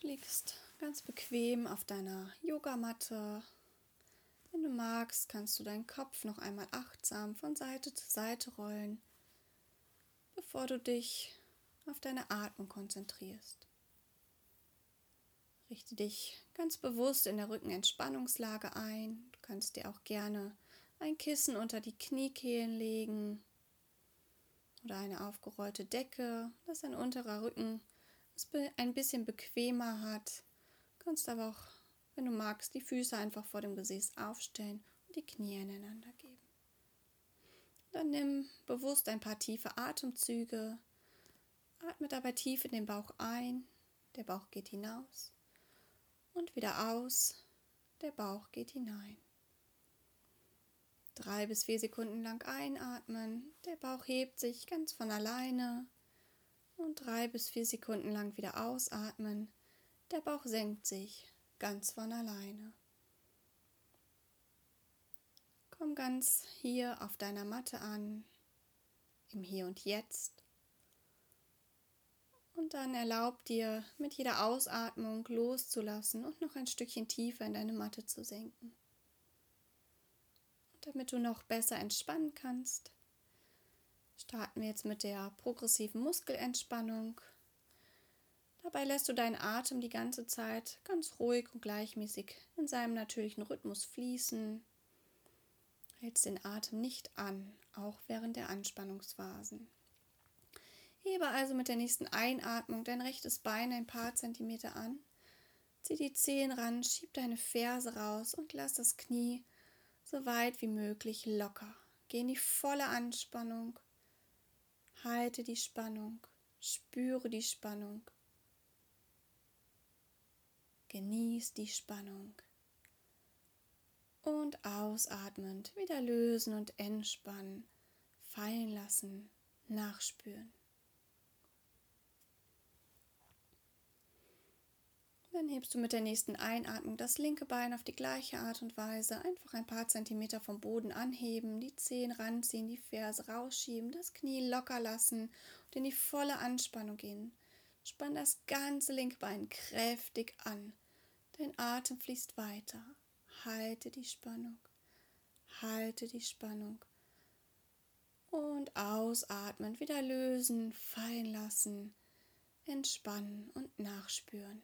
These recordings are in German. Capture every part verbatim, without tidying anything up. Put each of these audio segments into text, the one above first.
liegst ganz bequem auf deiner Yogamatte. Wenn du magst, kannst du deinen Kopf noch einmal achtsam von Seite zu Seite rollen, bevor du dich auf deine Atmung konzentrierst. Richte dich ganz bewusst in der Rückenentspannungslage ein. Du kannst dir auch gerne ein Kissen unter die Kniekehlen legen oder eine aufgerollte Decke, dass dein unterer Rücken es ein bisschen bequemer hat. Du kannst aber auch, wenn du magst, die Füße einfach vor dem Gesäß aufstellen und die Knie ineinander geben. Dann nimm bewusst ein paar tiefe Atemzüge. Atme dabei tief in den Bauch ein, der Bauch geht hinaus und wieder aus, der Bauch geht hinein. Drei bis vier Sekunden lang einatmen, der Bauch hebt sich ganz von alleine und drei bis vier Sekunden lang wieder ausatmen, der Bauch senkt sich ganz von alleine. Komm ganz hier auf deiner Matte an, im Hier und Jetzt. Und dann erlaub dir, mit jeder Ausatmung loszulassen und noch ein Stückchen tiefer in deine Matte zu senken. Und damit du noch besser entspannen kannst, starten wir jetzt mit der progressiven Muskelentspannung. Dabei lässt du deinen Atem die ganze Zeit ganz ruhig und gleichmäßig in seinem natürlichen Rhythmus fließen. Hältst den Atem nicht an, auch während der Anspannungsphasen. Hebe also mit der nächsten Einatmung dein rechtes Bein ein paar Zentimeter an. Zieh die Zehen ran, schieb deine Ferse raus und lass das Knie so weit wie möglich locker. Geh in die volle Anspannung. Halte die Spannung. Spüre die Spannung. Genieß die Spannung. Und ausatmend wieder lösen und entspannen. Fallen lassen. Nachspüren. Dann hebst du mit der nächsten Einatmung das linke Bein auf die gleiche Art und Weise. Einfach ein paar Zentimeter vom Boden anheben, die Zehen ranziehen, die Ferse rausschieben, das Knie locker lassen und in die volle Anspannung gehen. Spann das ganze linke Bein kräftig an. Dein Atem fließt weiter. Halte die Spannung. Halte die Spannung. Und ausatmen, wieder lösen, fallen lassen, entspannen und nachspüren.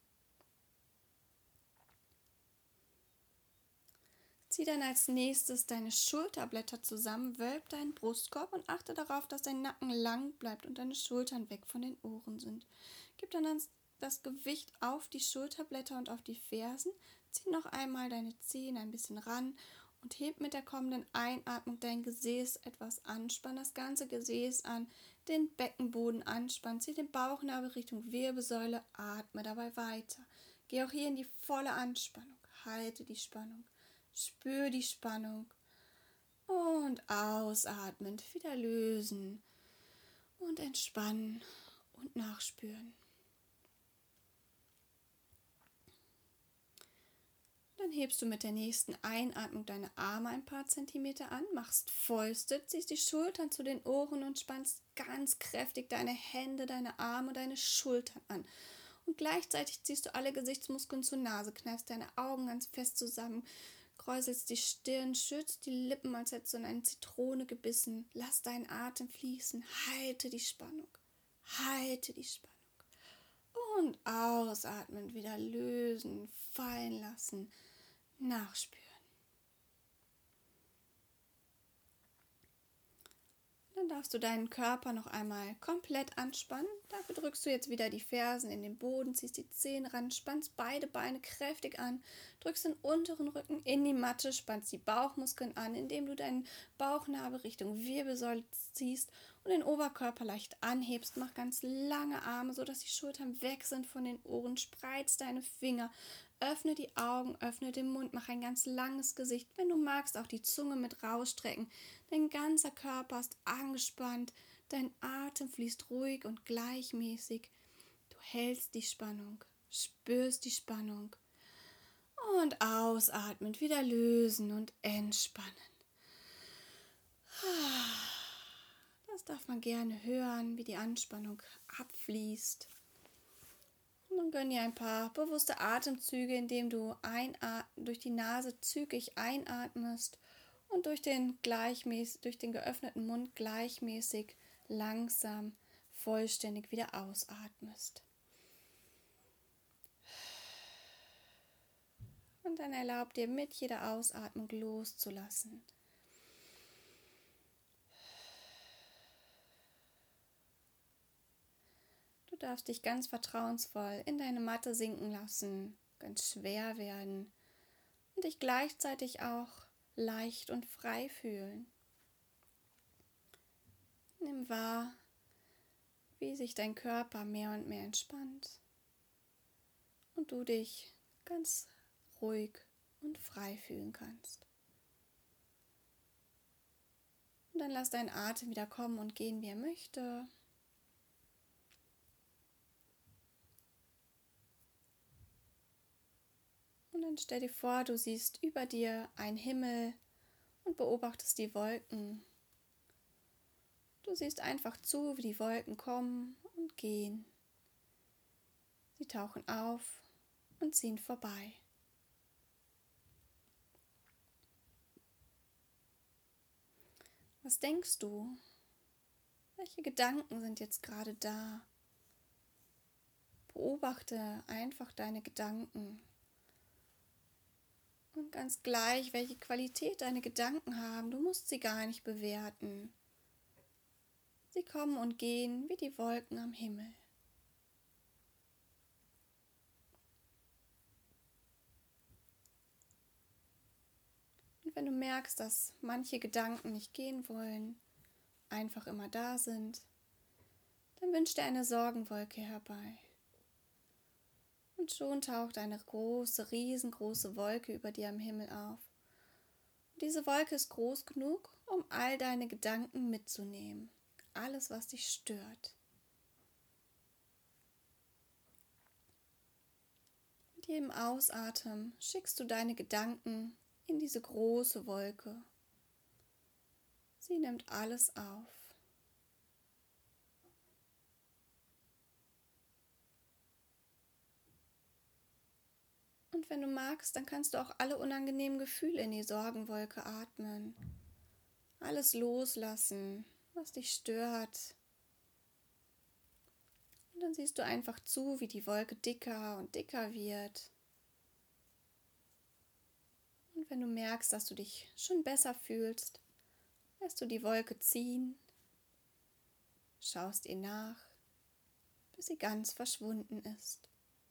Zieh dann als nächstes deine Schulterblätter zusammen, wölb deinen Brustkorb und achte darauf, dass dein Nacken lang bleibt und deine Schultern weg von den Ohren sind. Gib dann das Gewicht auf die Schulterblätter und auf die Fersen. Zieh noch einmal deine Zehen ein bisschen ran und heb mit der kommenden Einatmung dein Gesäß etwas an. Spann das ganze Gesäß an, den Beckenboden anspannen. Zieh den Bauchnabel Richtung Wirbelsäule, atme dabei weiter. Geh auch hier in die volle Anspannung. Halte die Spannung. Spür die Spannung und ausatmend wieder lösen und entspannen und nachspüren. Dann hebst du mit der nächsten Einatmung deine Arme ein paar Zentimeter an, machst Fäuste, ziehst die Schultern zu den Ohren und spannst ganz kräftig deine Hände, deine Arme, deine Schultern an. Und gleichzeitig ziehst du alle Gesichtsmuskeln zur Nase, kneifst deine Augen ganz fest zusammen, kräuselst die Stirn, schützt die Lippen, als hättest du in eine Zitrone gebissen. Lass deinen Atem fließen. Halte die Spannung. Halte die Spannung. Und ausatmen, wieder lösen, fallen lassen, nachspüren. Dann darfst du deinen Körper noch einmal komplett anspannen. Dafür drückst du jetzt wieder die Fersen in den Boden, ziehst die Zehen ran, spannst beide Beine kräftig an, drückst den unteren Rücken in die Matte, spannst die Bauchmuskeln an, indem du deinen Bauchnabel Richtung Wirbelsäule ziehst und den Oberkörper leicht anhebst. Mach ganz lange Arme, sodass die Schultern weg sind von den Ohren. Spreiz deine Finger, öffne die Augen, öffne den Mund, mach ein ganz langes Gesicht. Wenn du magst, auch die Zunge mit rausstrecken. Dein ganzer Körper ist angespannt, dein Atem fließt ruhig und gleichmäßig. Du hältst die Spannung, spürst die Spannung und ausatmend wieder lösen und entspannen. Das darf man gerne hören, wie die Anspannung abfließt. Und gönn dir ein paar bewusste Atemzüge, indem du einat- durch die Nase zügig einatmest und durch den, gleichmäßig, durch den geöffneten Mund gleichmäßig langsam vollständig wieder ausatmest. Und dann erlaub dir mit jeder Ausatmung loszulassen. Du darfst dich ganz vertrauensvoll in deine Matte sinken lassen, ganz schwer werden und dich gleichzeitig auch leicht und frei fühlen. Nimm wahr, wie sich dein Körper mehr und mehr entspannt und du dich ganz ruhig und frei fühlen kannst. Und dann lass deinen Atem wieder kommen und gehen, wie er möchte. Und dann stell dir vor, du siehst über dir einen Himmel und beobachtest die Wolken. Du siehst einfach zu, wie die Wolken kommen und gehen. Sie tauchen auf und ziehen vorbei. Was denkst du? Welche Gedanken sind jetzt gerade da? Beobachte einfach deine Gedanken. Und ganz gleich, welche Qualität deine Gedanken haben, du musst sie gar nicht bewerten. Sie kommen und gehen wie die Wolken am Himmel. Und wenn du merkst, dass manche Gedanken nicht gehen wollen, einfach immer da sind, dann wünsch dir eine Sorgenwolke herbei. Und schon taucht eine große, riesengroße Wolke über dir am Himmel auf. Und diese Wolke ist groß genug, um all deine Gedanken mitzunehmen. Alles, was dich stört. Mit jedem Ausatmen schickst du deine Gedanken in diese große Wolke. Sie nimmt alles auf. Und wenn du magst, dann kannst du auch alle unangenehmen Gefühle in die Sorgenwolke atmen. Alles loslassen, was dich stört. Und dann siehst du einfach zu, wie die Wolke dicker und dicker wird. Und wenn du merkst, dass du dich schon besser fühlst, lässt du die Wolke ziehen, schaust ihr nach, bis sie ganz verschwunden ist.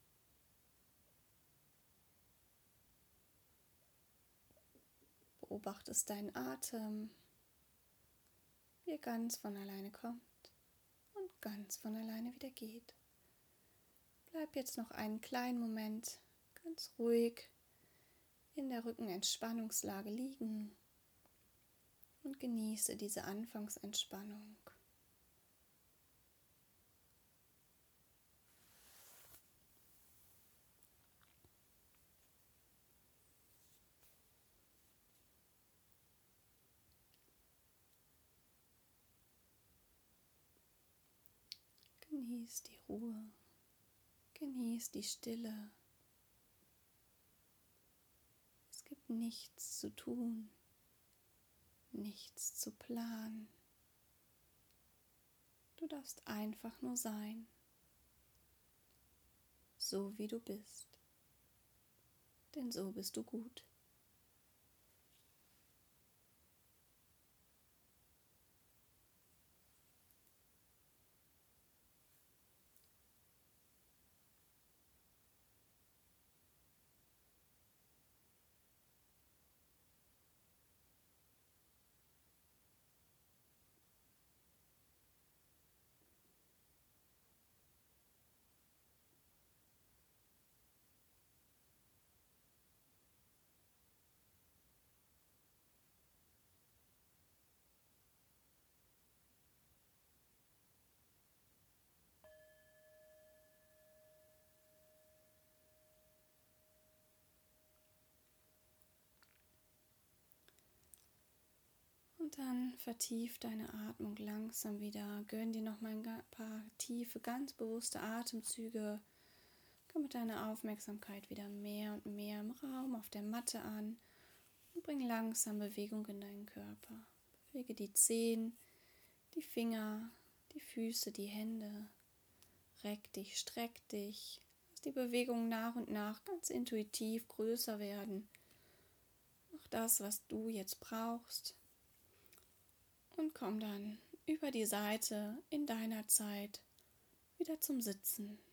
Beobachtest deinen Atem, wie er ganz von alleine kommt und ganz von alleine wieder geht. Bleib jetzt noch einen kleinen Moment ganz ruhig in der Rückenentspannungslage liegen und genieße diese Anfangsentspannung. Genieß die Ruhe, genieß die Stille. Es gibt nichts zu tun, nichts zu planen. Du darfst einfach nur sein, so wie du bist, denn so bist du gut. Und dann vertief deine Atmung langsam wieder. Gönn dir noch mal ein paar tiefe, ganz bewusste Atemzüge Komm mit deiner Aufmerksamkeit wieder mehr und mehr im Raum auf der Matte an und bring langsam Bewegung in deinen Körper. Bewege die Zehen, die Finger, die Füße, die Hände. Reck dich, streck dich. Lass die Bewegungen nach und nach ganz intuitiv größer werden. Mach das, was du jetzt brauchst. Und komm dann über die Seite in deiner Zeit wieder zum Sitzen.